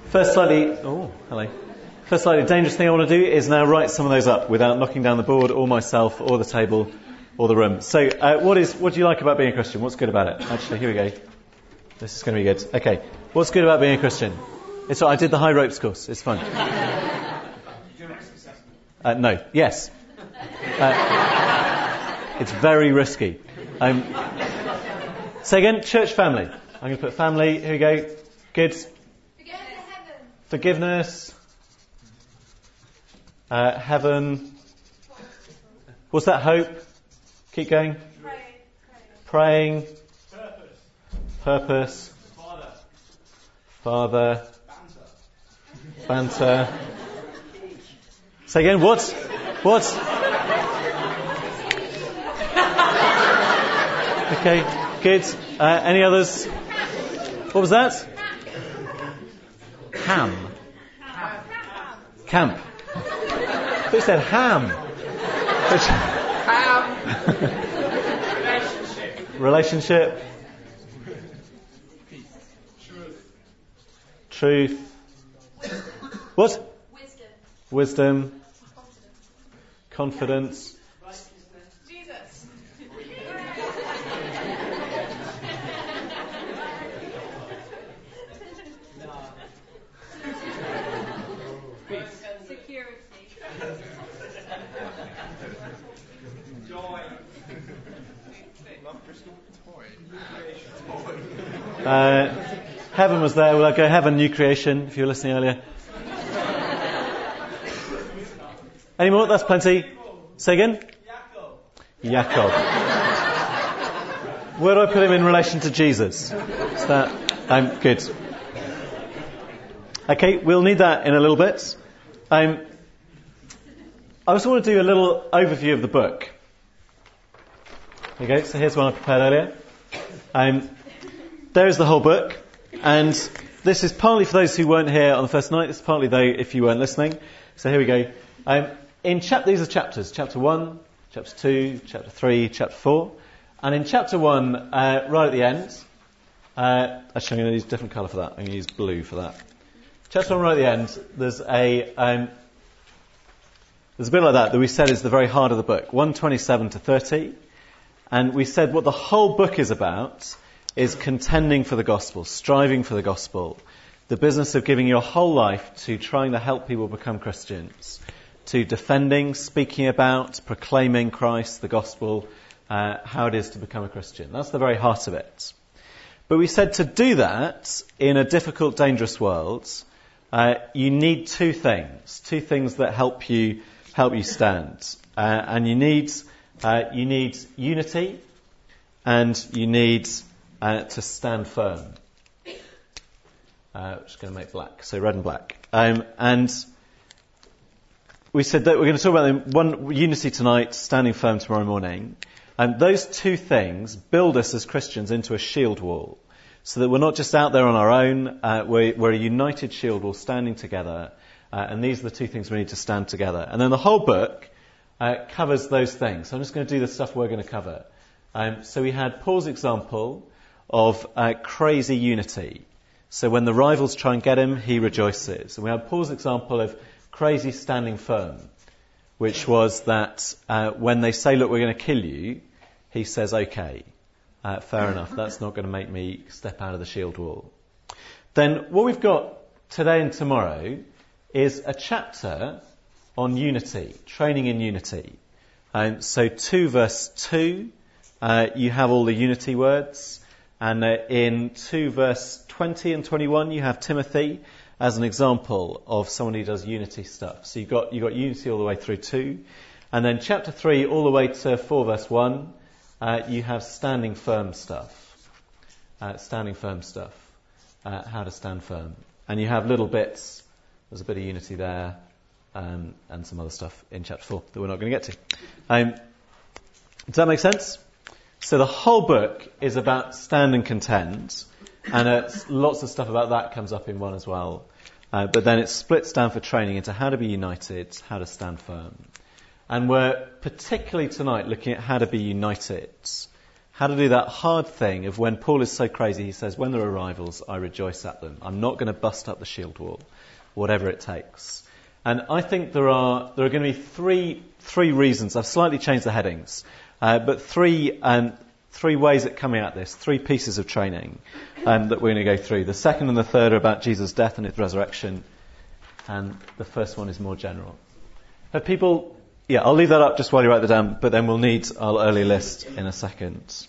First slightly dangerous thing I want to do is now write some of those up without knocking down the board or myself or the table or the room. So what do you like about being a Christian? What's good about it? Actually, here we go. This is going to be good. Okay. What's good about being a Christian? I did the high ropes course. It's fun. No. Yes. It's very risky. Say again, church family. I'm going to put family. Here we go. Good. Forgiveness. Heaven. What's that? Hope. Keep going. Praying. Purpose. Father. Banter. Say again, what? Okay, good. Any others? What was that? Ham. Camp. Who said ham? Relationship. Truth. What? Wisdom. Confidence. Jesus. Security. Joy. Heaven was there. Well, I'll go heaven, new creation, if you were listening earlier. Any more? That's plenty. Say again? Jacob. Where do I put him in relation to Jesus? Is that good? Okay, we'll need that in a little bit. I also want to do a little overview of the book. There you go. So here's one I prepared earlier. There's the whole book, and this is partly for those who weren't here on the first night. This is partly though if you weren't listening. So here we go. These are chapters. Chapter 1, chapter 2, chapter 3, chapter 4. And in chapter 1, right at the end, actually I'm going to use a different colour for that. I'm going to use blue for that. Chapter 1 right at the end, there's a bit like that we said is the very heart of the book. 1:27 to 30. And we said what the whole book is about is contending for the gospel, striving for the gospel. The business of giving your whole life to trying to help people become Christians. To defending, speaking about, proclaiming Christ, the gospel, how it is to become a Christian. That's the very heart of it. But we said to do that in a difficult, dangerous world, you need two things that help you stand. And you need unity, and you need to stand firm. Just going to make black, so red and black. And we said that we're going to talk about unity tonight, standing firm tomorrow morning. And those two things build us as Christians into a shield wall, so that we're not just out there on our own. We're a united shield wall, standing together. And these are the two things we need to stand together. And then the whole book covers those things. So I'm just going to do the stuff we're going to cover. So we had Paul's example of crazy unity. So when the rivals try and get him, he rejoices. And we had Paul's example of crazy standing firm, which was that when they say, look, we're going to kill you, he says, okay, fair enough, that's not going to make me step out of the shield wall. Then what we've got today and tomorrow is a chapter on unity, training in unity. So 2 verse 2, you have all the unity words. And in 2 verse 20 and 21, you have Timothy as an example of someone who does unity stuff. So you've got unity all the way through 2. And then chapter 3 all the way to 4 verse 1, you have standing firm stuff. How to stand firm. And you have little bits. There's a bit of unity there, and some other stuff in chapter 4 that we're not going to get to. Does that make sense? So the whole book is about stand and contend, and lots of stuff about that comes up in 1 as well. But then it splits down for training into how to be united, how to stand firm. And we're particularly tonight looking at how to be united, how to do that hard thing of when Paul is so crazy, he says, when there are rivals, I rejoice at them. I'm not going to bust up the shield wall, whatever it takes. And I think there are going to be three reasons. I've slightly changed the headings, but three ways at coming at this, three pieces of training that we're going to go through. The second and the third are about Jesus' death and his resurrection, and the first one is more general. Have people... Yeah, I'll leave that up just while you write that down, but then we'll need our early list in a second.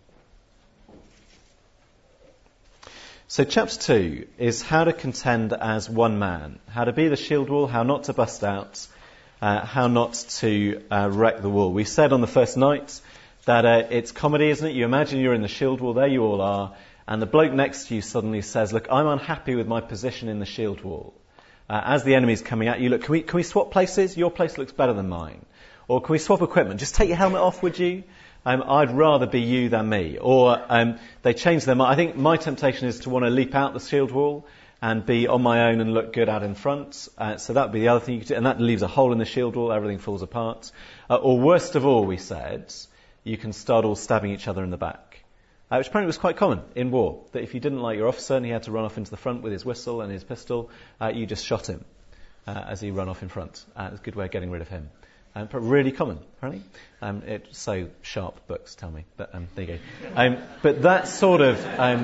So chapter 2 is how to contend as one man, how to be the shield wall, how not to bust out, how not to wreck the wall. We said on the first night that it's comedy, isn't it? You imagine you're in the shield wall, there you all are, and the bloke next to you suddenly says, look, I'm unhappy with my position in the shield wall. As the enemy's coming at you, look, can we swap places? Your place looks better than mine. Or can we swap equipment? Just take your helmet off, would you? I'd rather be you than me. Or they change their mind. I think my temptation is to want to leap out the shield wall and be on my own and look good out in front. So that would be the other thing you could do. And that leaves a hole in the shield wall, everything falls apart. Or worst of all, we said, you can start all stabbing each other in the back. Which apparently was quite common in war, that if you didn't like your officer and he had to run off into the front with his whistle and his pistol, you just shot him as he ran off in front. It's a good way of getting rid of him. But really common, apparently. It's so sharp, books tell me. But there you go. But that sort of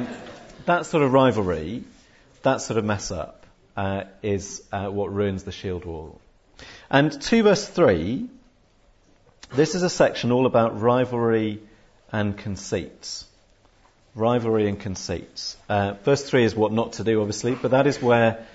rivalry, that sort of mess up, is what ruins the shield wall. And 2 verse 3, this is a section all about rivalry and conceit. Rivalry and conceit. Verse 3 is what not to do, obviously, but that is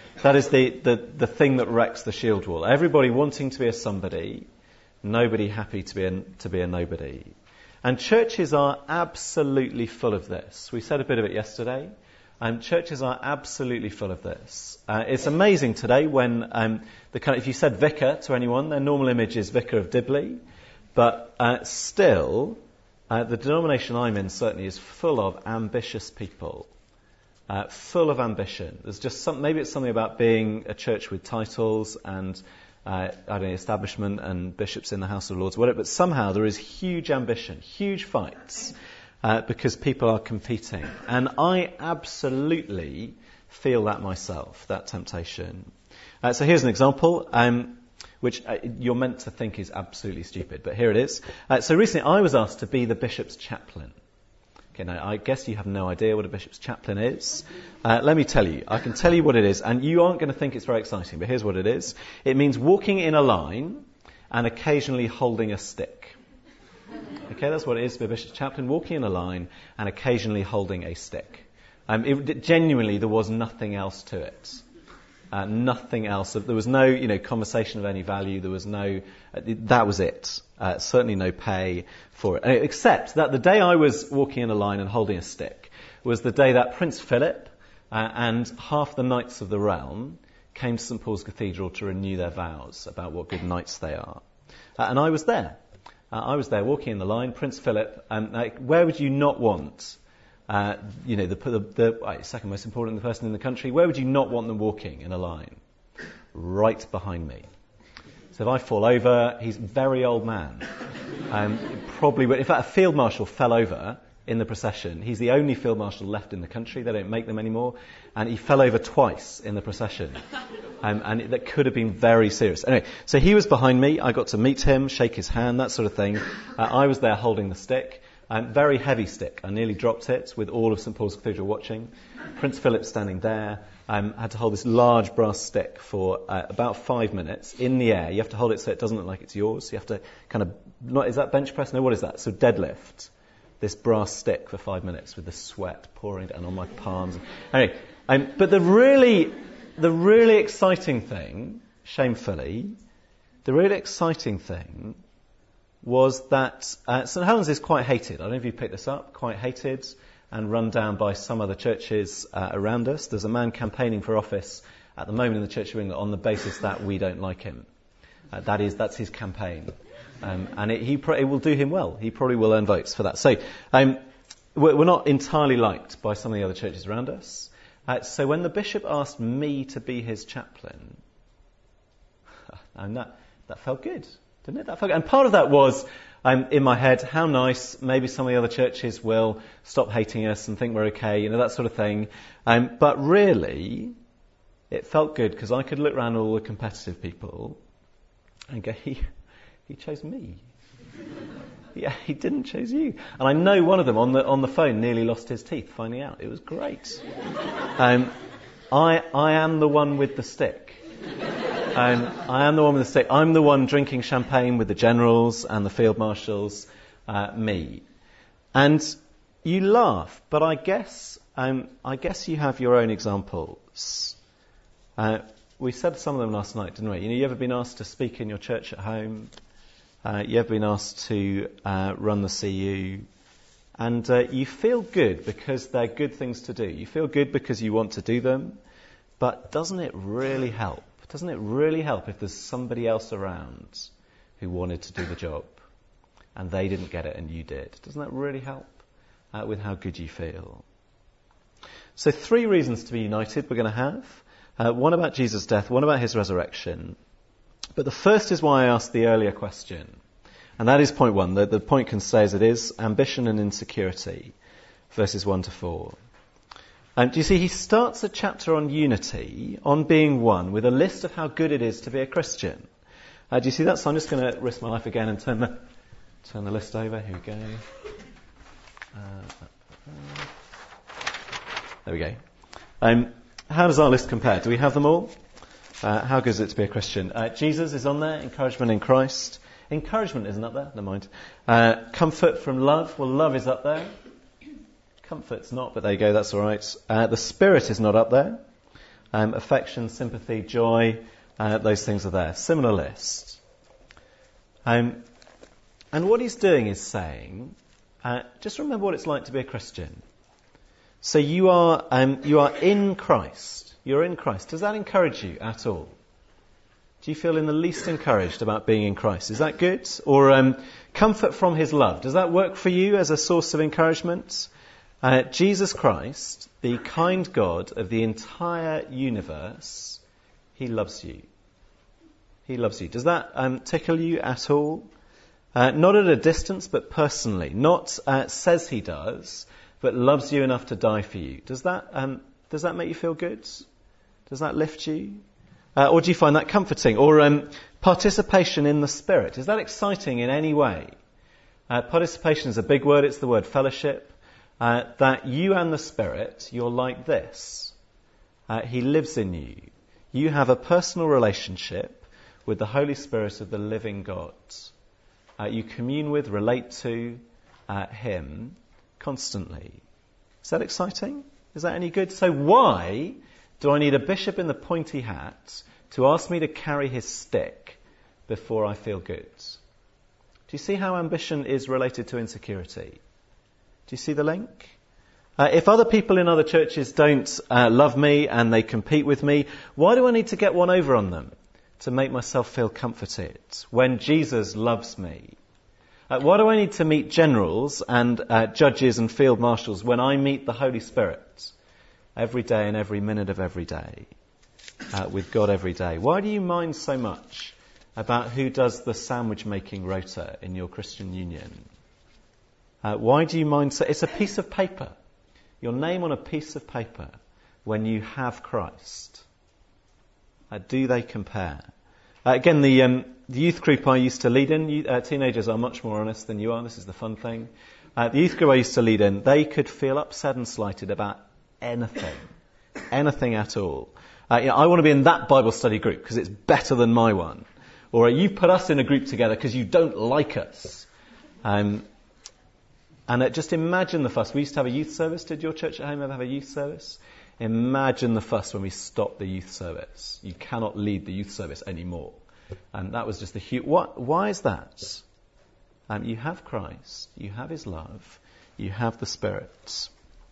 the thing that wrecks the shield wall. Everybody wanting to be a somebody, nobody happy to be a nobody. And churches are absolutely full of this. We said a bit of it yesterday. Churches are absolutely full of this. It's amazing today when if you said vicar to anyone, their normal image is Vicar of Dibley, but still. The denomination I'm in certainly is full of ambitious people, full of ambition. There's just maybe it's something about being a church with titles and establishment and bishops in the House of Lords, whatever. But somehow there is huge ambition, huge fights, because people are competing, and I absolutely feel that myself, that temptation. So here's an example. Which you're meant to think is absolutely stupid, but here it is. So recently I was asked to be the bishop's chaplain. Okay, now I guess you have no idea what a bishop's chaplain is. Let me tell you. I can tell you what it is, and you aren't going to think it's very exciting, but here's what it is. It means walking in a line and occasionally holding a stick. Okay, that's what it is to be a bishop's chaplain, walking in a line and occasionally holding a stick. Genuinely, there was nothing else to it. Nothing else. There was no, conversation of any value. There was no. That was it. Certainly no pay for it. Except that the day I was walking in a line and holding a stick was the day that Prince Philip and half the knights of the realm came to St Paul's Cathedral to renew their vows about what good knights they are. And I was there. I was there walking in the line. Prince Philip. Where would you not want? The second most important person in the country, where would you not want them walking in a line? Right behind me. So if I fall over, he's a very old man. Probably, in fact, a field marshal fell over in the procession. He's the only field marshal left in the country. They don't make them anymore. And he fell over twice in the procession. And that could have been very serious. Anyway, so he was behind me. I got to meet him, shake his hand, that sort of thing. I was there holding the stick. Very heavy stick. I nearly dropped it with all of St Paul's Cathedral watching. Prince Philip standing there. Had to hold this large brass stick for about 5 minutes in the air. You have to hold it so it doesn't look like it's yours. You have to is that bench press? No, what is that? So deadlift this brass stick for 5 minutes with the sweat pouring down on my palms. Anyway, but the really exciting thing, shamefully, was that St Helens is quite hated. I don't know if you picked this up. Quite hated and run down by some other churches around us. There's a man campaigning for office at the moment in the Church of England on the basis that we don't like him. That's his campaign. And it will do him well. He probably will earn votes for that. So we're not entirely liked by some of the other churches around us. So when the bishop asked me to be his chaplain, and that felt good. Didn't it? And part of that was, in my head, how nice, maybe some of the other churches will stop hating us and think we're okay, that sort of thing. But really, it felt good because I could look around all the competitive people and go, he chose me. Yeah, he didn't choose you. And I know one of them on the phone nearly lost his teeth finding out. It was great. I am the one with the stick. I am the one with the stick. I'm the one drinking champagne with the generals and the field marshals, me. And you laugh, but I guess you have your own examples. We said some of them last night, didn't we? You ever been asked to speak in your church at home? You ever been asked to run the CU? And you feel good because they're good things to do. You feel good because you want to do them. But doesn't it really help? Doesn't it really help if there's somebody else around who wanted to do the job and they didn't get it and you did? Doesn't that really help with how good you feel? So 3 reasons to be united we're going to have. One about Jesus' death, one about his resurrection. But the first is why I asked the earlier question. And that is point 1. The point can stay as it is. Ambition and insecurity. Verses 1 to 4. Do you see, he starts a chapter on unity, on being one, with a list of how good it is to be a Christian. Do you see that? So I'm just going to risk my life again and turn the list over. Here we go. There we go. How does our list compare? Do we have them all? How good is it to be a Christian? Jesus is on there. Encouragement in Christ. Encouragement isn't up there. Never mind. Comfort from love. Well, love is up there. Comfort's not, but there you go, that's all right. The Spirit is not up there. Affection, sympathy, joy, those things are there. Similar list. And what he's doing is saying, just remember what it's like to be a Christian. So you are in Christ. You're in Christ. Does that encourage you at all? Do you feel in the least encouraged about being in Christ? Is that good? Or comfort from his love. Does that work for you as a source of encouragement? Jesus Christ, the kind God of the entire universe, he loves you. He loves you. Does that tickle you at all? Not at a distance, but personally. Not says he does, but loves you enough to die for you. Does that make you feel good? Does that lift you? Or do you find that comforting? Or participation in the Spirit. Is that exciting in any way? Participation is a big word. It's the word fellowship. That you and the Spirit, you're like this. He lives in you. You have a personal relationship with the Holy Spirit of the living God. You commune with, relate to him constantly. Is that exciting? Is that any good? So why do I need a bishop in the pointy hat to ask me to carry his stick before I feel good? Do you see how ambition is related to insecurity? Do you see the link? If other people in other churches don't love me and they compete with me, why do I need to get one over on them to make myself feel comforted when Jesus loves me? Why do I need to meet generals and judges and field marshals when I meet the Holy Spirit every day and every minute of every day with God every day? Why do you mind so much about who does the sandwich making rota in your Christian union? Why do you mind so? It's a piece of paper. Your name on a piece of paper when you have Christ. Do they compare? Again, the youth group I used to lead in, teenagers are much more honest than you are. This is the fun thing. The youth group I used to lead in, they could feel upset and slighted about anything at all. I want to be in that Bible study group because it's better than my one. Or you put us in a group together because you don't like us. And just imagine the fuss. We used to have a youth service. Did your church at home ever have a youth service? Imagine the fuss when we stopped the youth service. You cannot lead the youth service anymore. And that was just a huge... Why is that? You have Christ. You have his love. You have the Spirit.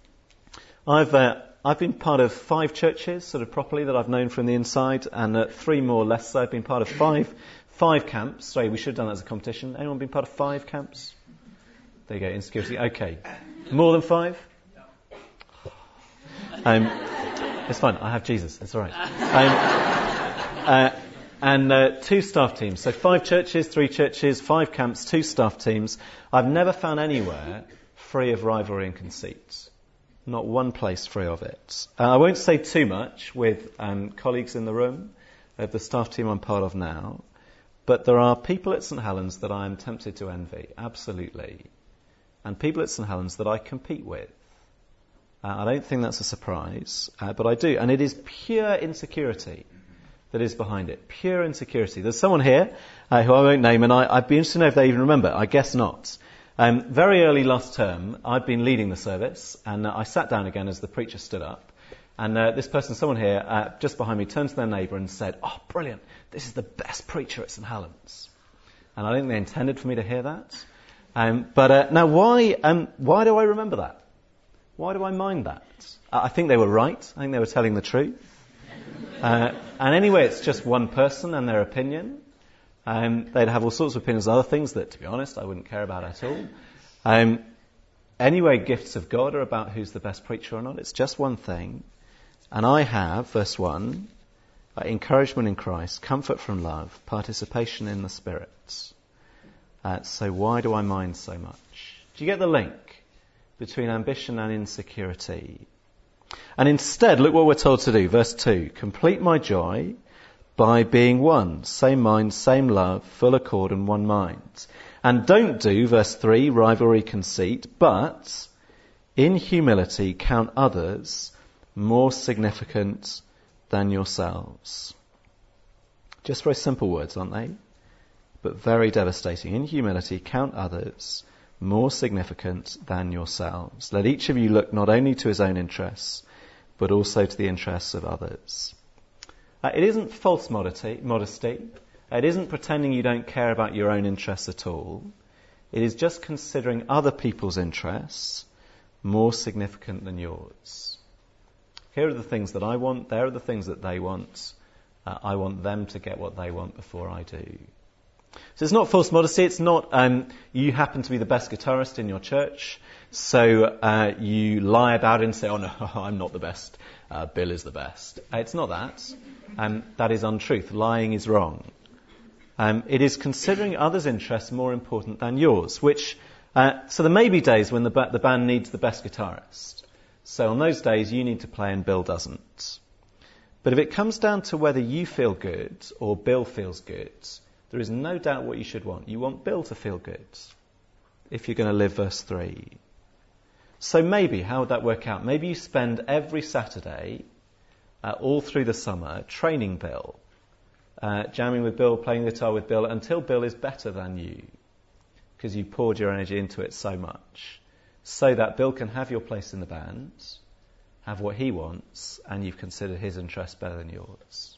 I've been part of 5 churches, sort of properly, that I've known from the inside, and 3 more less so. I've been part of five camps. Sorry, we should have done that as a competition. Anyone been part of 5 camps? There you go, insecurity. Okay. More than 5? It's fine. I have Jesus. It's all right. and 2 staff teams. So 5 churches, 3 churches, 5 camps, 2 staff teams. I've never found anywhere free of rivalry and conceit. Not one place free of it. I won't say too much with colleagues in the room, the staff team I'm part of now, but there are people at St Helens that I am tempted to envy, absolutely. And people at St Helens that I compete with. I don't think that's a surprise, but I do. And it is pure insecurity that is behind it. Pure insecurity. There's someone here who I won't name, and I'd be interested to know if they even remember. I guess not. Very early last term, I'd been leading the service, and I sat down again as the preacher stood up. And this person, someone here, just behind me, turned to their neighbour and said, "Oh, brilliant, this is the best preacher at St Helens." And I don't think they intended for me to hear that. But now why do I remember that? Why do I mind that? I think they were right. I think they were telling the truth. And anyway, it's just one person and their opinion. They'd have all sorts of opinions on other things that, to be honest, I wouldn't care about at all. Anyway, gifts of God are about who's the best preacher or not. It's just one thing. And I have, verse 1, encouragement in Christ, comfort from love, participation in the Spirit. So why do I mind so much? Do you get the link between ambition and insecurity? And instead, look what we're told to do. Verse 2, complete my joy by being one, same mind, same love, full accord and one mind. And don't do, verse 3, rivalry, conceit, but in humility count others more significant than yourselves. Just very simple words, aren't they? But very devastating. In humility count others more significant than yourselves. Let each of you look not only to his own interests, but also to the interests of others. It isn't false modesty. It isn't pretending you don't care about your own interests at all. It is just considering other people's interests more significant than yours. Here are the things that I want. There are the things that they want. I want them to get what they want before I do. So it's not false modesty. It's not you happen to be the best guitarist in your church, so you lie about it and say, "Oh no, I'm not the best. Bill is the best." It's not that. That is untruth. Lying is wrong. It is considering others' interests more important than yours. So there may be days when the band needs the best guitarist. So on those days you need to play and Bill doesn't. But if it comes down to whether you feel good or Bill feels good, there is no doubt what you should want. You want Bill to feel good if you're going to live verse 3. So maybe, how would that work out? Maybe you spend every Saturday, all through the summer, training Bill, jamming with Bill, playing the guitar with Bill, until Bill is better than you, because you poured your energy into it so much, so that Bill can have your place in the band, have what he wants, and you've considered his interests better than yours.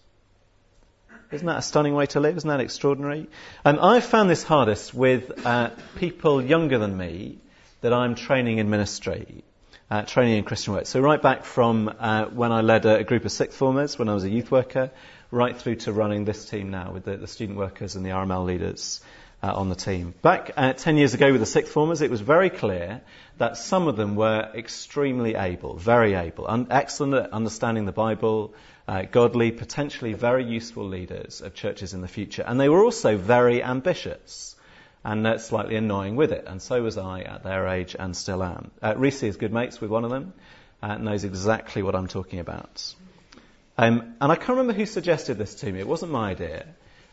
Isn't that a stunning way to live? Isn't that extraordinary? I've found this hardest with people younger than me that I'm training in ministry, training in Christian work. So right back from when I led a group of sixth formers when I was a youth worker, right through to running this team now with the student workers and the RML leaders on the team. Back 10 years ago with the sixth formers, it was very clear that some of them were extremely able, very able, excellent at understanding the Bible, godly, potentially very useful leaders of churches in the future. And they were also very ambitious and slightly annoying with it. And so was I at their age and still am. Reese is good mates with one of them, knows exactly what I'm talking about. And I can't remember who suggested this to me. It wasn't my idea.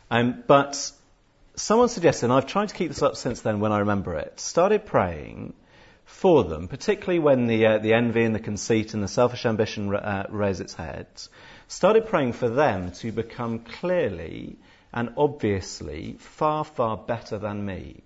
But someone suggested, and I've tried to keep this up since then when I remember it, started praying for them, particularly when the envy and the conceit and the selfish ambition raise its head, started praying for them to become clearly and obviously far, far better than me,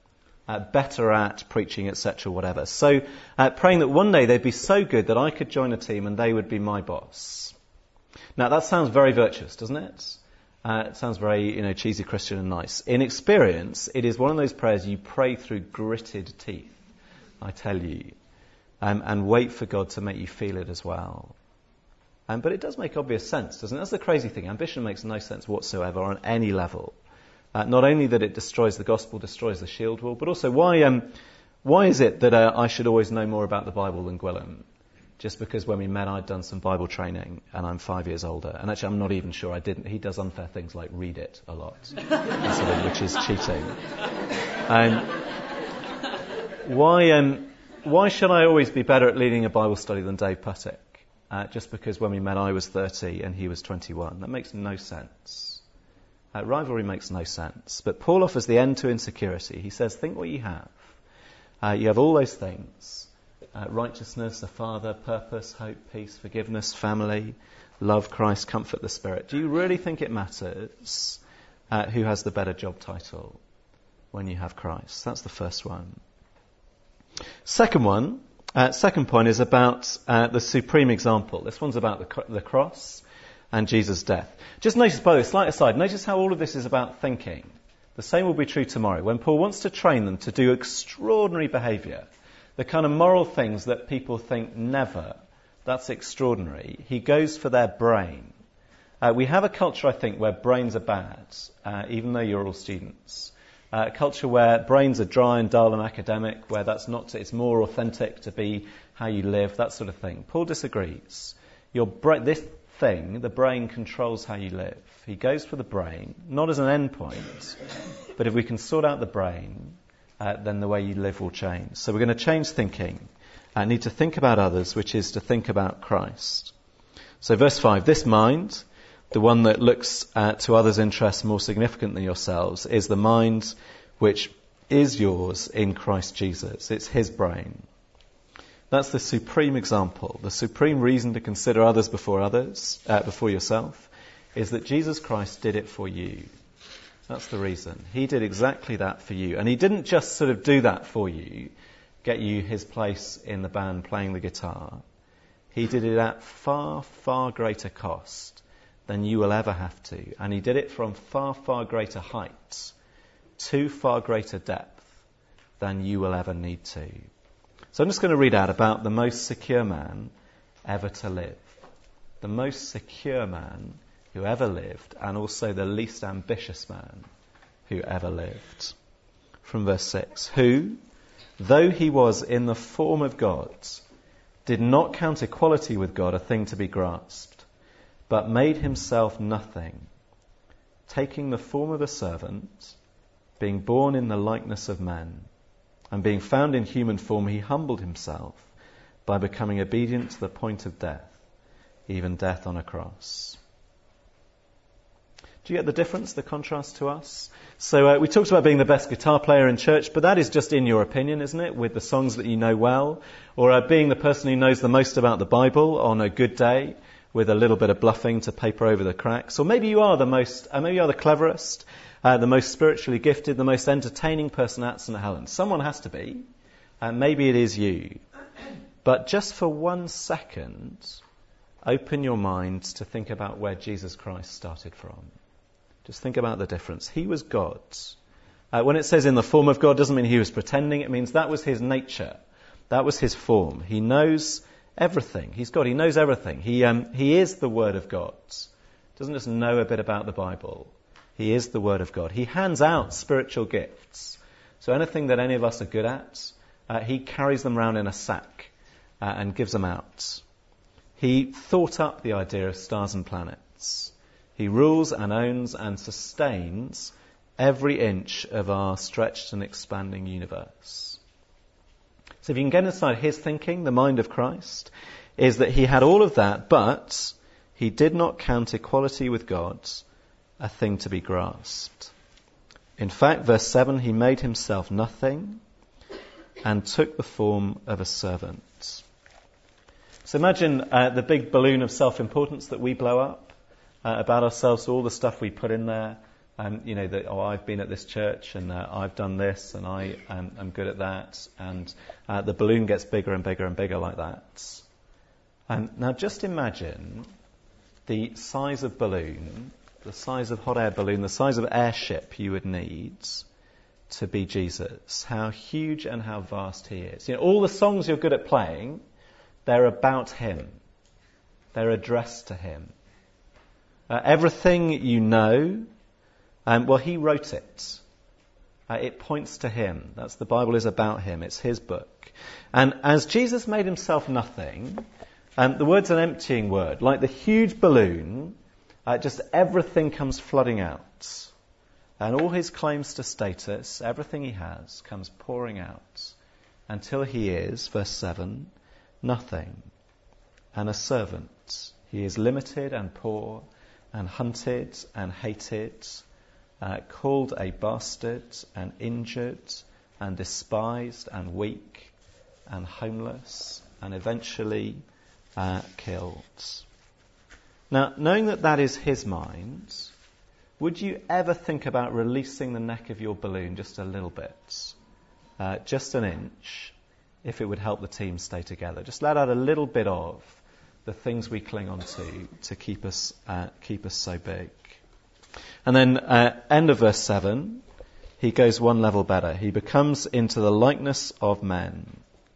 better at preaching, etc., whatever. So praying that one day they'd be so good that I could join a team and they would be my boss. Now that sounds very virtuous, doesn't it? It sounds very, cheesy Christian and nice. In experience, it is one of those prayers you pray through gritted teeth, I tell you, and wait for God to make you feel it as well. But it does make obvious sense, doesn't it? That's the crazy thing. Ambition makes no sense whatsoever on any level. Not only that it destroys the gospel, destroys the shield wall, but also why is it that I should always know more about the Bible than Gwilym? just because when we met I'd done some Bible training and I'm 5 years older. And actually I'm not even sure I didn't. He does unfair things like read it a lot, which is cheating. Why should I always be better at leading a Bible study than Dave Puttick? Just because when we met I was 30 and he was 21. That makes no sense. Rivalry makes no sense. But Paul offers the end to insecurity. He says, think what you have. You have all those things. Righteousness, a father, purpose, hope, peace, forgiveness, family, love, Christ, comfort, the Spirit. Do you really think it matters who has the better job title when you have Christ? That's the first one. Second point is about the supreme example. This one's about the cross and Jesus' death. Just notice, by the way, slight aside, notice how all of this is about thinking. The same will be true tomorrow. When Paul wants to train them to do extraordinary behaviour, the kind of moral things that people think never, that's extraordinary, he goes for their brain. We have a culture, I think, where brains are bad, even though you're all students. A culture where brains are dry and dull and academic, where it's more authentic to be how you live, that sort of thing. Paul disagrees. This thing, the brain, controls how you live. He goes for the brain, not as an end point, but if we can sort out the brain, then the way you live will change. So we're going to change thinking. I need to think about others, which is to think about Christ. So verse 5, this mind, the one that looks to others' interests more significant than yourselves, is the mind which is yours in Christ Jesus. It's his brain. That's the supreme example. The supreme reason to consider others before yourself, is that Jesus Christ did it for you. That's the reason. He did exactly that for you. And he didn't just sort of do that for you, get you his place in the band playing the guitar. He did it at far, far greater cost than you will ever have to. And he did it from far, far greater heights to far greater depth than you will ever need to. So I'm just going to read out about the most secure man ever to live. The most secure man who ever lived, and also the least ambitious man who ever lived. From verse 6, who, though he was in the form of God, did not count equality with God a thing to be grasped, but made himself nothing, taking the form of a servant, being born in the likeness of men, and being found in human form, he humbled himself by becoming obedient to the point of death, even death on a cross. Do you get the difference, the contrast to us? So we talked about being the best guitar player in church, but that is just in your opinion, isn't it? With the songs that you know well. Or being the person who knows the most about the Bible on a good day, with a little bit of bluffing to paper over the cracks. Or maybe you are the cleverest, the most spiritually gifted, the most entertaining person at St. Helens. Someone has to be. Maybe it is you. But just for 1 second, open your mind to think about where Jesus Christ started from. Just think about the difference. He was God. When it says in the form of God, doesn't mean he was pretending. It means that was his nature. That was his form. He knows everything. He's God. He knows everything. He is the Word of God. Doesn't just know a bit about the Bible. He is the Word of God. He hands out spiritual gifts. So anything that any of us are good at, he carries them around in a sack and gives them out. He thought up the idea of stars and planets. He rules and owns and sustains every inch of our stretched and expanding universe. So if you can get inside his thinking, the mind of Christ, is that he had all of that, but he did not count equality with God a thing to be grasped. In fact, verse 7, he made himself nothing and took the form of a servant. So imagine the big balloon of self-importance that we blow up about ourselves, all the stuff we put in there. I've been at this church and I've done this and I'm good at that. And the balloon gets bigger and bigger and bigger like that. Now just imagine the size of balloon, the size of hot air balloon, the size of airship you would need to be Jesus. How huge and how vast he is. All the songs you're good at playing, they're about him. They're addressed to him. Everything you know, he wrote it. It points to him. The Bible is about him. It's his book. And as Jesus made himself nothing, the word's an emptying word. Like the huge balloon, just everything comes flooding out. And all his claims to status, everything he has, comes pouring out until he is, verse 7, nothing and a servant. He is limited and poor and hunted and hated, called a bastard and injured and despised and weak and homeless and eventually killed. Now, knowing that is his mind, would you ever think about releasing the neck of your balloon just a little bit, just an inch, if it would help the team stay together? Just let out a little bit of the things we cling on to keep us so big. And then, end of verse 7, he goes one level better. He becomes into the likeness of men.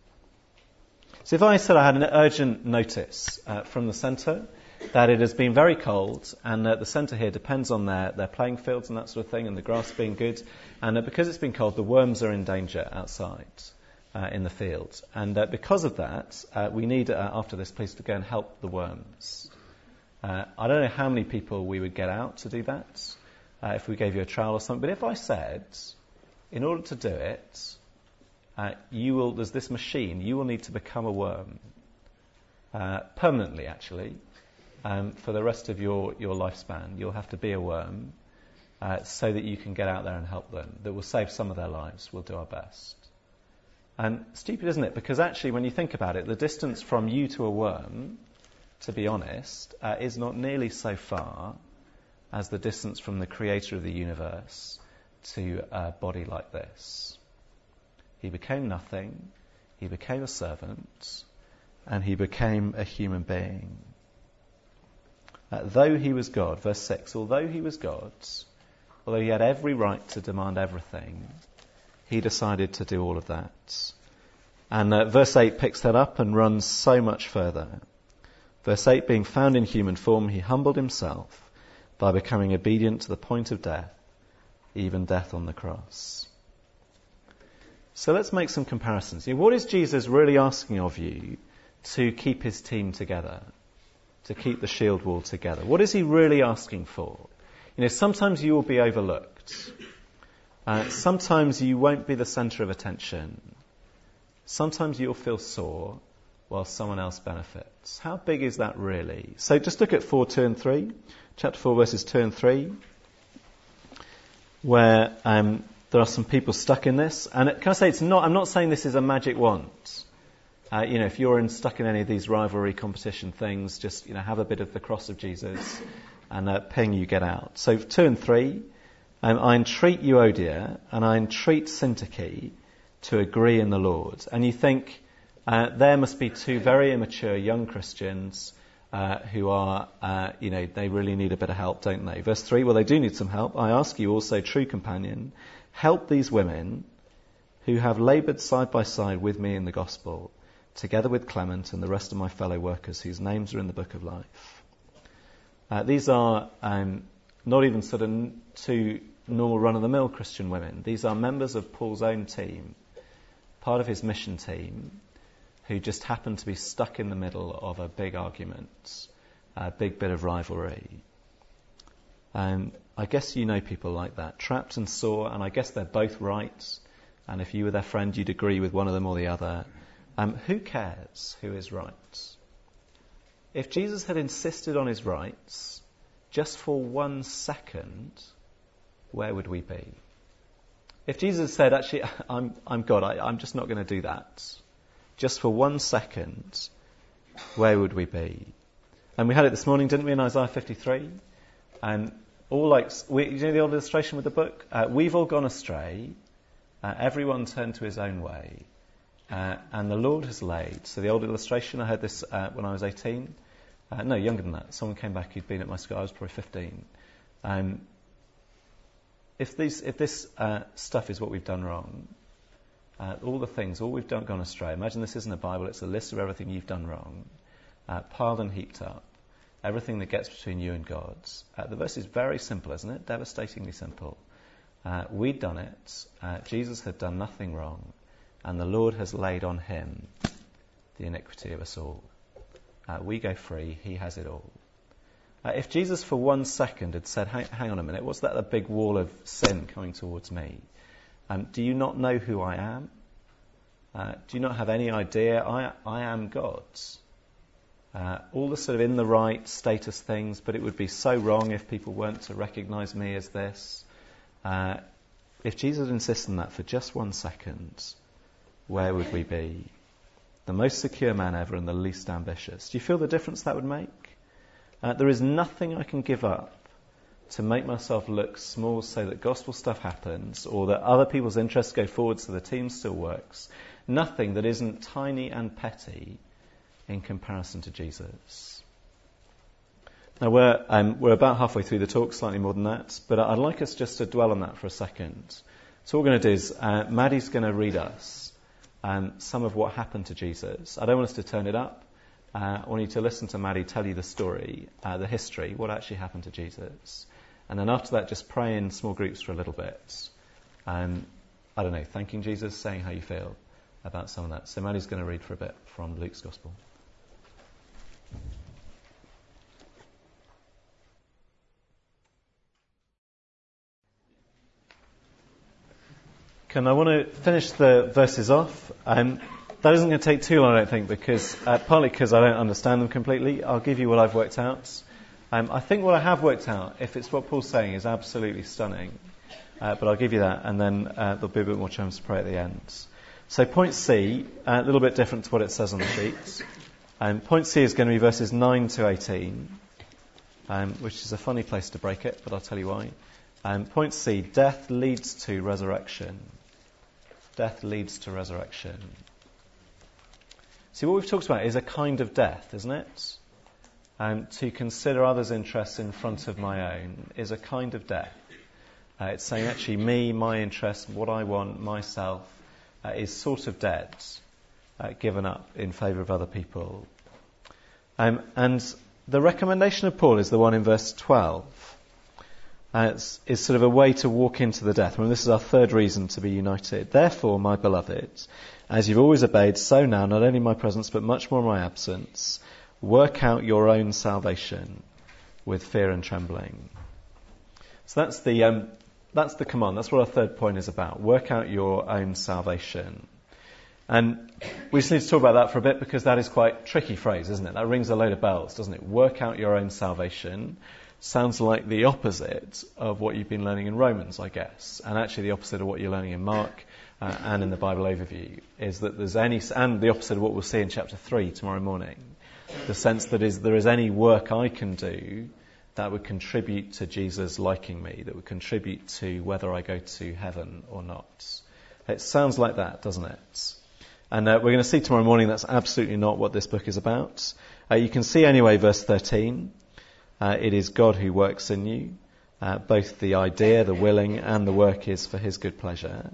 So if I said I had an urgent notice from the centre that it has been very cold, and the centre here depends on their playing fields and that sort of thing, and the grass being good, and because it's been cold, the worms are in danger outside in the field. And because of that, we need, after this, please, to go and help the worms. I don't know how many people we would get out to do that, if we gave you a trowel or something, but if I said, in order to do it, there's this machine, you will need to become a worm, permanently actually, for the rest of your lifespan. You'll have to be a worm, so that you can get out there and help them. That will save some of their lives. We'll do our best. And stupid, isn't it? Because actually, when you think about it, the distance from you to a worm, to be honest, is not nearly so far as the distance from the creator of the universe to a body like this. He became nothing, he became a servant, and he became a human being. Though he was God, verse 6, although he was God, although he had every right to demand everything, he decided to do all of that. And verse 8 picks that up and runs so much further. Verse 8, being found in human form, he humbled himself by becoming obedient to the point of death, even death on the cross. So let's make some comparisons. What is Jesus really asking of you to keep his team together, to keep the shield wall together? What is he really asking for? Sometimes you will be overlooked. Sometimes you won't be the centre of attention. Sometimes you'll feel sore while someone else benefits. How big is that really? So just look at 4, 2 and 3. Chapter 4, verses 2 and 3, where there are some people stuck in this. And can I say, I'm not saying this is a magic wand. If you're stuck in any of these rivalry competition things, just have a bit of the cross of Jesus and ping, you get out. So 2 and 3, I entreat Euodia and I entreat Syntyche to agree in the Lord. And you think there must be two very immature young Christians who are, they really need a bit of help, don't they? Verse 3, well, they do need some help. I ask you also, true companion, help these women who have laboured side by side with me in the gospel, together with Clement and the rest of my fellow workers whose names are in the book of life. These are not even sort of two normal run-of-the-mill Christian women. These are members of Paul's own team, part of his mission team, who just happen to be stuck in the middle of a big argument, a big bit of rivalry. I guess you know people like that, trapped and sore, and I guess they're both right, and if you were their friend, you'd agree with one of them or the other. Who cares who is right? If Jesus had insisted on his rights just for 1 second, where would we be? If Jesus said, actually, I'm God, I'm just not going to do that, just for 1 second, where would we be? And we had it this morning, didn't we, in Isaiah 53? And the old illustration with the book? We've all gone astray, everyone turned to his own way, and the Lord has laid. So the old illustration, I heard this when I was 18. No, younger than that. Someone came back who'd been at my school. I was probably 15. If this stuff is what we've done wrong, all we've gone astray. Imagine this isn't a Bible, it's a list of everything you've done wrong, piled and heaped up, everything that gets between you and God. The verse is very simple, isn't it? Devastatingly simple. We'd done it. Jesus had done nothing wrong. And the Lord has laid on him the iniquity of us all. We go free. He has it all. If Jesus for 1 second had said, hang on a minute, what's that a big wall of sin coming towards me? Do you not know who I am? Do you not have any idea? I am God's. All the sort of in the right status things, but it would be so wrong if people weren't to recognise me as this. If Jesus insisted on that for just 1 second, where would we be? The most secure man ever and the least ambitious. Do you feel the difference that would make? There is nothing I can give up to make myself look small so that gospel stuff happens or that other people's interests go forward so the team still works. Nothing that isn't tiny and petty in comparison to Jesus. Now we're about halfway through the talk, slightly more than that, but I'd like us just to dwell on that for a second. So what we're going to do is Maddie's going to read us some of what happened to Jesus. I don't want us to turn it up. I want you to listen to Maddie tell you the story, the history, what actually happened to Jesus. And then after that, just pray in small groups for a little bit. I don't know, thanking Jesus, saying how you feel about some of that. So Maddie's going to read for a bit from Luke's Gospel. I want to finish the verses off. That isn't going to take too long, I don't think, because partly because I don't understand them completely. I'll give you what I've worked out. I think what I have worked out, if it's what Paul's saying, is absolutely stunning. But I'll give you that, and then there'll be a bit more chance to pray at the end. So point C, a little bit different to what it says on the sheets. Point C is going to be verses 9 to 18, which is a funny place to break it, but I'll tell you why. Point C, death leads to resurrection. Death leads to resurrection. See, what we've talked about is a kind of death, isn't it? To consider others' interests in front of my own is a kind of death. It's saying actually me, my interest, what I want, myself, is sort of dead, given up in favour of other people. And the recommendation of Paul is the one in verse 12. It's sort of a way to walk into the death. I mean, this is our third reason to be united. Therefore, my beloved, as you've always obeyed, so now, not only in my presence, but much more in my absence, work out your own salvation with fear and trembling. So that's the command. That's what our third point is about. Work out your own salvation. And we just need to talk about that for a bit because that is quite a tricky phrase, isn't it? That rings a load of bells, doesn't it? Work out your own salvation. Sounds like the opposite of what you've been learning in Romans, I guess. And actually the opposite of what you're learning in Mark and in the Bible overview is that and the opposite of what we'll see in chapter 3 tomorrow morning. The sense that there is any work I can do that would contribute to Jesus liking me, that would contribute to whether I go to heaven or not. It sounds like that, doesn't it? And we're going to see tomorrow morning that's absolutely not what this book is about. You can see anyway verse 13. It is God who works in you. Both the idea, the willing, and the work is for his good pleasure.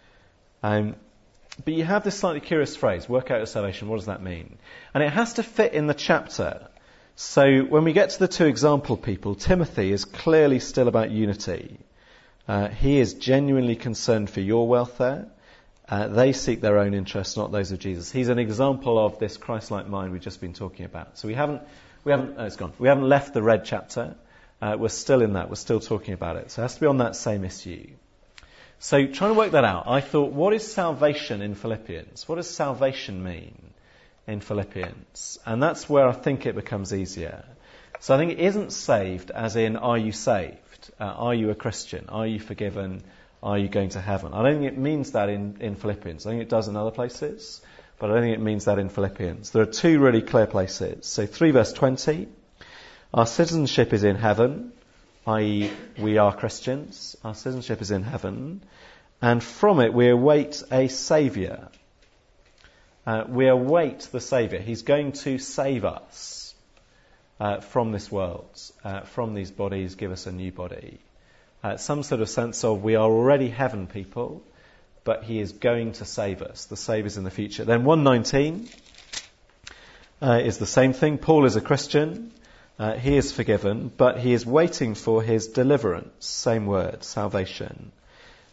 But you have this slightly curious phrase, work out your salvation. What does that mean? And it has to fit in the chapter. So when we get to the two example people, Timothy is clearly still about unity. He is genuinely concerned for your welfare. They seek their own interests, not those of Jesus. He's an example of this Christ-like mind we've just been talking about. So we haven't left the red chapter. We're still in that. We're still talking about it. So it has to be on that same issue. So trying to work that out, I thought, what is salvation in Philippians? What does salvation mean in Philippians? And that's where I think it becomes easier. So I think it isn't saved as in, are you saved? Are you a Christian? Are you forgiven? Are you going to heaven? I don't think it means that in Philippians. I think it does in other places. But I don't think it means that in Philippians. There are two really clear places. So 3 verse 20. Our citizenship is in heaven, i.e. we are Christians. Our citizenship is in heaven. And from it we await a Saviour. We await the Saviour. He's going to save us from this world, from these bodies, give us a new body. Some sort of sense of we are already heaven people, but he is going to save us. The Saviour's in the future. Then 1:19 is the same thing. Paul is a Christian. He is forgiven, but he is waiting for his deliverance. Same word, salvation.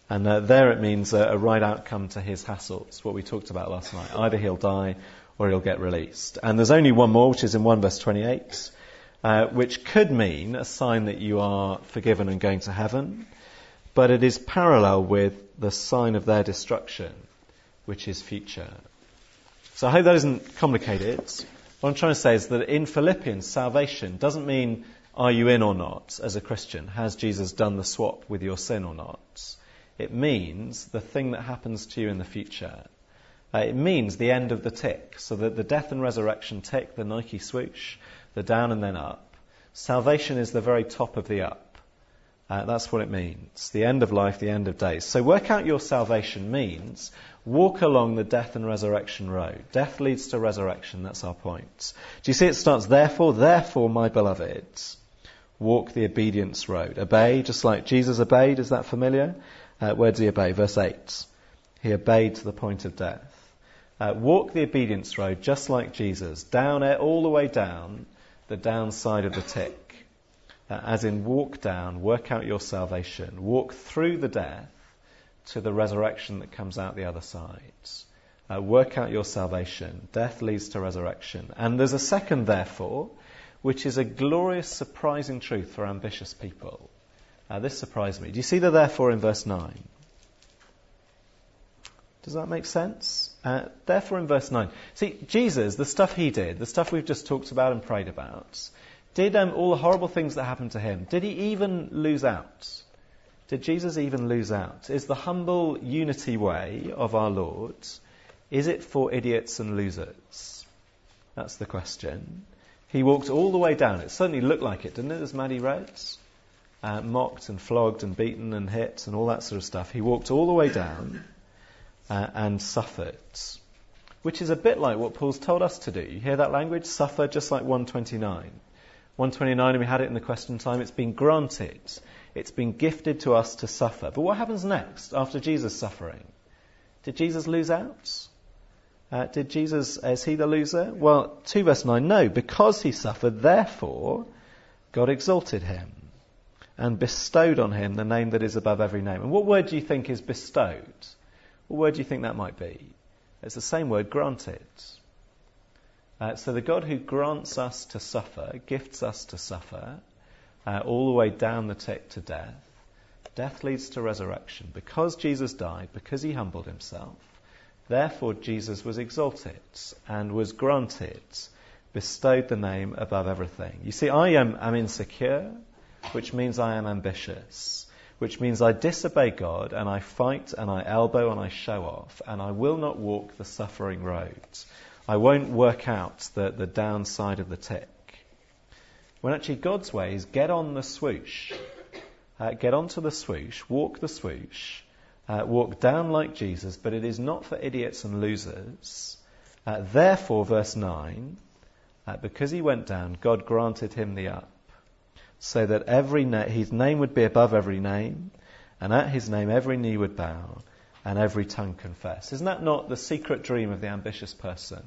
And there it means a right outcome to his hassles, what we talked about last night. Either he'll die or he'll get released. And there's only one more, which is in 1 verse 28, which could mean a sign that you are forgiven and going to heaven, but it is parallel with the sign of their destruction, which is future. So I hope that isn't complicated. What I'm trying to say is that in Philippians, salvation doesn't mean are you in or not as a Christian? Has Jesus done the swap with your sin or not? It means the thing that happens to you in the future. It means the end of the tick. So that the death and resurrection tick, the Nike swoosh, the down and then up. Salvation is the very top of the up. That's what it means. The end of life, the end of days. So work out your salvation means walk along the death and resurrection road. Death leads to resurrection. That's our point. Do you see it starts, therefore, my beloved, walk the obedience road. Obey, just like Jesus obeyed. Is that familiar? Where does he obey? Verse 8. He obeyed to the point of death. Walk the obedience road just like Jesus. Down, all the way down the downside of the tick. As in walk down, work out your salvation. Walk through the death to the resurrection that comes out the other side. Work out your salvation. Death leads to resurrection. And there's a second therefore, which is a glorious, surprising truth for ambitious people. This surprised me. Do you see the therefore in verse 9? Does that make sense? Therefore in verse 9. See, Jesus, the stuff he did, the stuff we've just talked about and prayed about, did all the horrible things that happened to him, did he even lose out? Did Jesus even lose out? Is the humble unity way of our Lord, is it for idiots and losers? That's the question. He walked all the way down. It certainly looked like it, didn't it, as Maddie read? Mocked and flogged and beaten and hit and all that sort of stuff. He walked all the way down and suffered, which is a bit like what Paul's told us to do. You hear that language? Suffer, just like 129. 129, and we had it in the question time, it's been granted. It's been gifted to us to suffer. But what happens next after Jesus' suffering? Did Jesus lose out? Is he the loser? Well, 2 verse 9, no. Because he suffered, therefore, God exalted him and bestowed on him the name that is above every name. And what word do you think is bestowed? What word do you think that might be? It's the same word, granted. So the God who grants us to suffer, gifts us to suffer, all the way down the tick to death. Death leads to resurrection. Because Jesus died, because he humbled himself, therefore Jesus was exalted and was granted, bestowed the name above everything. You see, I am insecure, which means I am ambitious, which means I disobey God and I fight and I elbow and I show off, and I will not walk the suffering road. I won't work out the downside of the tick. When actually God's way is get on the swoosh. Get onto the swoosh, walk the swoosh, walk down like Jesus, but it is not for idiots and losers. Therefore, verse 9, because he went down, God granted him the up, so that his name would be above every name, and at his name every knee would bow, and every tongue confess. Isn't that not the secret dream of the ambitious person?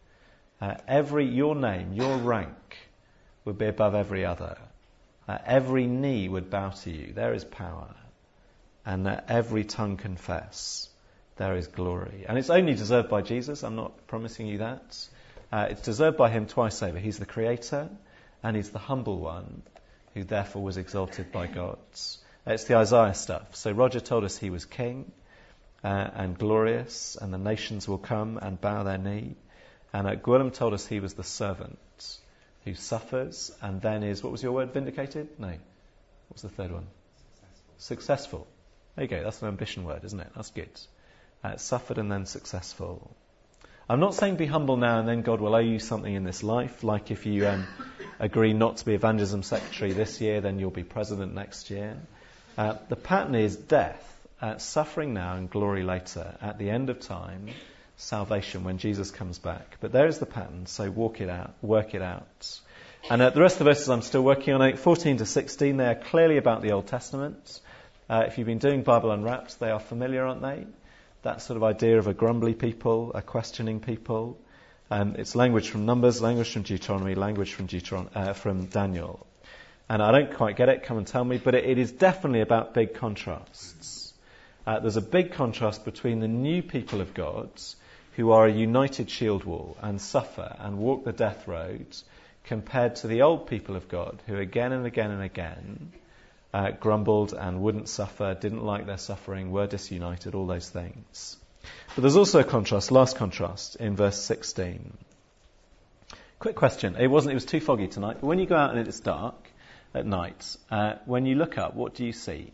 Your name, your rank, would be above every other. Every knee would bow to you. There is power. And every tongue confess. There is glory. And it's only deserved by Jesus. I'm not promising you that. It's deserved by him twice over. He's the creator, and he's the humble one, who therefore was exalted by God. It's the Isaiah stuff. So Roger told us he was king and glorious, and the nations will come and bow their knee. And Gwilym told us he was the servant who suffers and then is, what was your word, vindicated? No. What was the third one? Successful. There you go. That's an ambition word, isn't it? That's good. Suffered and then successful. I'm not saying be humble now and then God will owe you something in this life. Like if you agree not to be evangelism secretary this year, then you'll be president next year. The pattern is death, suffering now and glory later. At the end of time, salvation when Jesus comes back. But there is the pattern, so walk it out, work it out. And the rest of the verses I'm still working on, 14 to 16, they are clearly about the Old Testament. If you've been doing Bible Unwrapped, they are familiar, aren't they? That sort of idea of a grumbly people, a questioning people. It's language from Numbers, language from Deuteronomy, language from Daniel. And I don't quite get it, come and tell me, but it is definitely about big contrasts. There's a big contrast between the new people of God, who are a united shield wall and suffer and walk the death road, compared to the old people of God, who again and again and again grumbled and wouldn't suffer, didn't like their suffering, were disunited, all those things. But there's also a contrast, last contrast, in verse 16. Quick question. It was too foggy tonight, but when you go out and it's dark at night, when you look up, what do you see?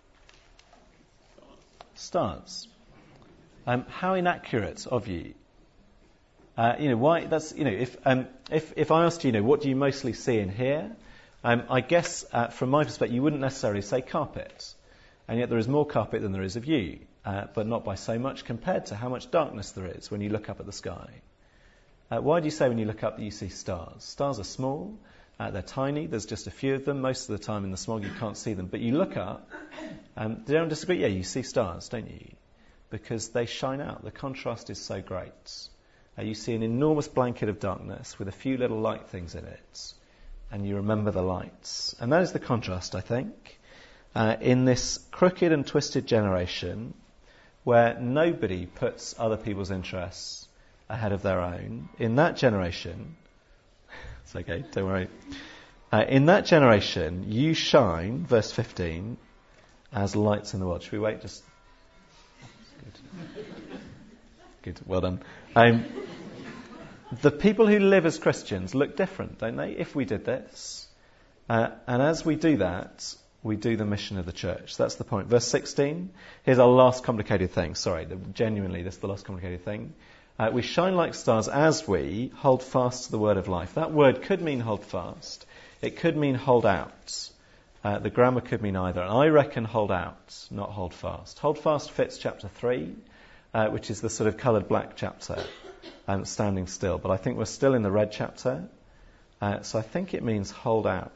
Stars. How inaccurate of you. Why? That's if I asked you, what do you mostly see in here? I guess from my perspective, you wouldn't necessarily say carpet, and yet there is more carpet than there is of you, but not by so much compared to how much darkness there is when you look up at the sky. Why do you say when you look up that you see stars? Stars are small, they're tiny. There's just a few of them. Most of the time in the smog you can't see them, but you look up. They don't disagree. Yeah, you see stars, don't you? Because they shine out. The contrast is so great. You see an enormous blanket of darkness with a few little light things in it, and you remember the lights. And that is the contrast, I think, in this crooked and twisted generation where nobody puts other people's interests ahead of their own. In that generation, it's okay, don't worry. In that generation, you shine, verse 15, as lights in the world. Should we wait? Just good, well done. The people who live as Christians look different, don't they, if we did this? And as we do that, we do the mission of the church. That's the point. Verse 16, here's our last complicated thing. Sorry, genuinely, this is the last complicated thing. We shine like stars as we hold fast to the word of life. That word could mean hold fast. It could mean hold out. The grammar could mean either. And I reckon hold out, not hold fast. Hold fast fits chapter 3, which is the sort of coloured black chapter, standing still. But I think we're still in the red chapter. So I think it means hold out.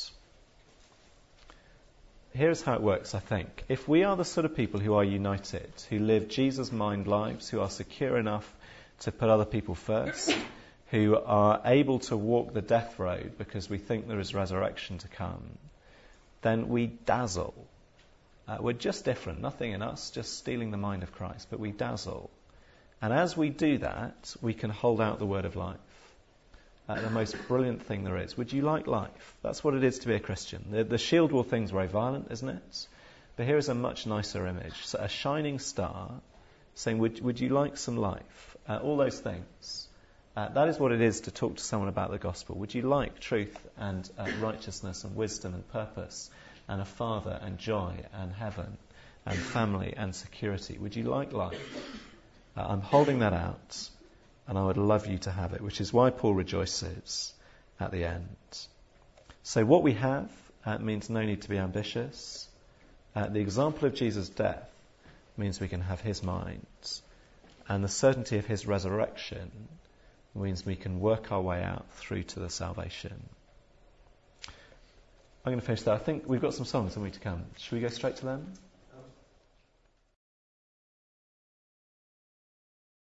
Here's how it works, I think. If we are the sort of people who are united, who live Jesus-mind lives, who are secure enough to put other people first, who are able to walk the death road because we think there is resurrection to come, then we dazzle. We're just different, nothing in us, just stealing the mind of Christ, but we dazzle. And as we do that, we can hold out the word of life. The most brilliant thing there is. Would you like life? That's what it is to be a Christian. The shield wall thing's very violent, isn't it? But here is a much nicer image. So a shining star saying, would you like some life? All those things. That is what it is to talk to someone about the gospel. Would you like truth and righteousness and wisdom and purpose and a father and joy and heaven and family and security? Would you like life? I'm holding that out. And I would love you to have it, which is why Paul rejoices at the end. So what we have means no need to be ambitious. The example of Jesus' death means we can have his mind. And the certainty of his resurrection means we can work our way out through to the salvation. I'm going to finish there. I think we've got some songs, haven't we, to come. Should we go straight to them?